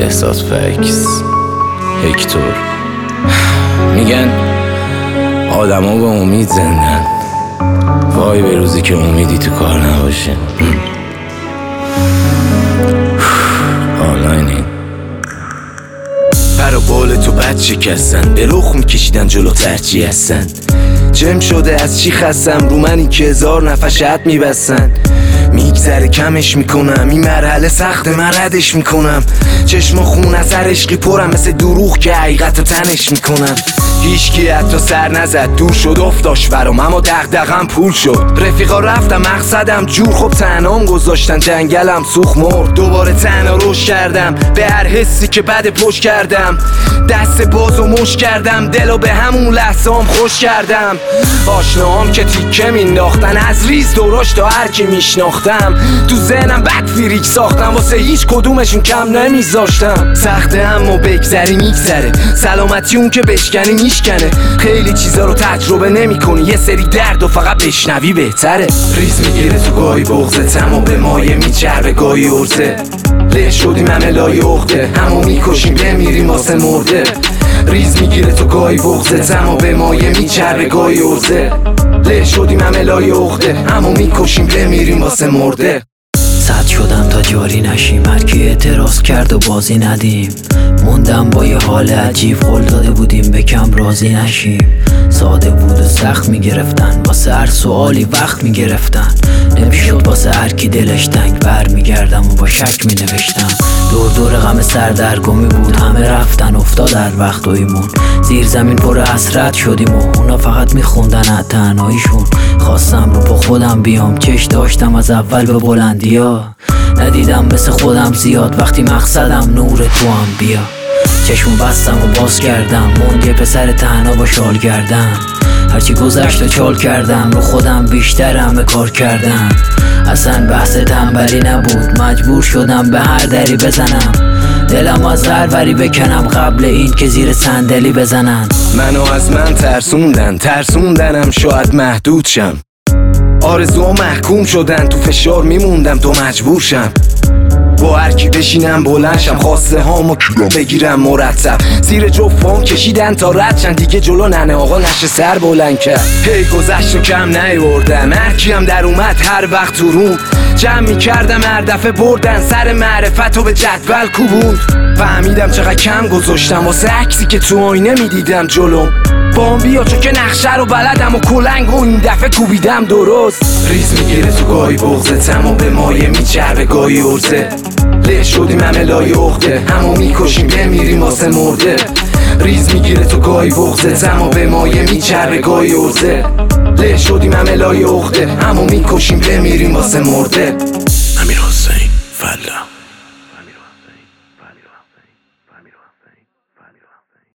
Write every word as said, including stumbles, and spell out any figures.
بهزاد فکس هکتور. میگن آدم ها به امید زندن، وای به روزی که امیدی تو کار نباشه. آنلاینی پر و بال تو بد شکستن، به رخ میکشیدن جلو ترچی هستن. جم شده از چی خستم، رو منی که هزار نفش حد میبستن. میگذره کمش میکنم، این مرحله سخت من ردش میکنم. چشم خون از هر عشقی پرم، مثل دروغ که حقیقت رو تنش میکنم. هیچکی حتی سر نزد، دور شد افتاش برام، اما دغدغم پول شد. رفیقا رفتم مقصدم جور، خب تنهام گذاشتن جنگلم سوخ مرد. دوباره تنها روش کردم به هر حسی که بد پشت کردم. دست بازو مش کردم، دلو به همون لحظه هم خوش کردم. آشناهام که تیکه مینداختن، از ریز دوراش تا هر کی میشناختم. تو ذهنم بد فریک ساختم، واسه هیچ کدومشون کم نمیذاشتم. سخته اما بگذری میگذره، سلامتی اون که بشکنی میشکنه. خیلی چیزا رو تجربه نمی کنی، یه سری درد و فقط بشنوی بهتره. ریز میگیره تو گاهی بغزتم و به مایه میچربه گاهی ارزه. له شدیم همه لای عقده، همو میکشیم بمیریم واسه مرده. ریز میگیره تو گاهی بغزتم و به مایه میچربه گاهی ارزه. له شدیم همه لای عقده، همو میکشیم بمیریم واسه مرده. صد شدم تا جاری نشیم، هر کی اعتراض کرد و بازی ندیم. موندم با یه حال عجیب، قول داده بودیم به کم راضی نشیم. ساده بود و سخت میگرفتن، واسه هر سوالی وقت میگرفتن. نمیشد واسه هر کی دلش تنگ، بر میگردم و با شک مینوشتم. دور دور غم سردرگمی بود، همه رفتن افتاد در وقت و ایمون. زیر زمین پر حسرت شدیم و اونا فقط میخوندن از تنهاییشون. خواستم رو با خودم بیام، چش داشتم از اول به بلندی ها. ندیدم مثل خودم زیاد، وقتی مقصدم نور تو هم بیا. چشم بستم و باز کردم، موند یه پسر تنها با شال گردم. هرچی گذشت و چال کردم، رو خودم بیشتر همه کار کردم. اصلا بحث تنبلی نبود، مجبور شدم به هر دری بزنم. دلم از هر وری بکنم قبل این که زیر صندلی بزنن. منو از من ترسوندن، ترسوندنم شاید محدود شم. آرزوها محکوم شدن، تو فشار میموندم تو مجبور شم. با هر کی بشینم بلندشم، خواسته هامو بگیرم مرتب. زیر جفام کشیدن تا ردشن، دیگه جلو ننه آقا نشه سر بلند کرد. هی گذشت و کم نیوردم، هر کیم در اومد هر وقت تو روم. جمع میکردم هر دفعه بردن، سر معرفت و به جدول کوبوند. فهمیدم چقدر کم گذاشتم واسه عکسی که تو آینه میدیدم جلوم. بام بیا چون که نقشه رو بلدم و کلنگ و این دفعه کوبیدم درست. ریز میگیره تو گاهی بغزتم و به مایه میچربه گاهی ارزه. له شدیم همه لای عقده، همو میکشیم بمیریم واسه مرده. ریز میگیره تو گاهی بغزتم و به مایه میچربه گاهی ارزه. له شدیم همه لای عقده، همو میکشیم بمیریم واسه مرده. امیر حسین فلا.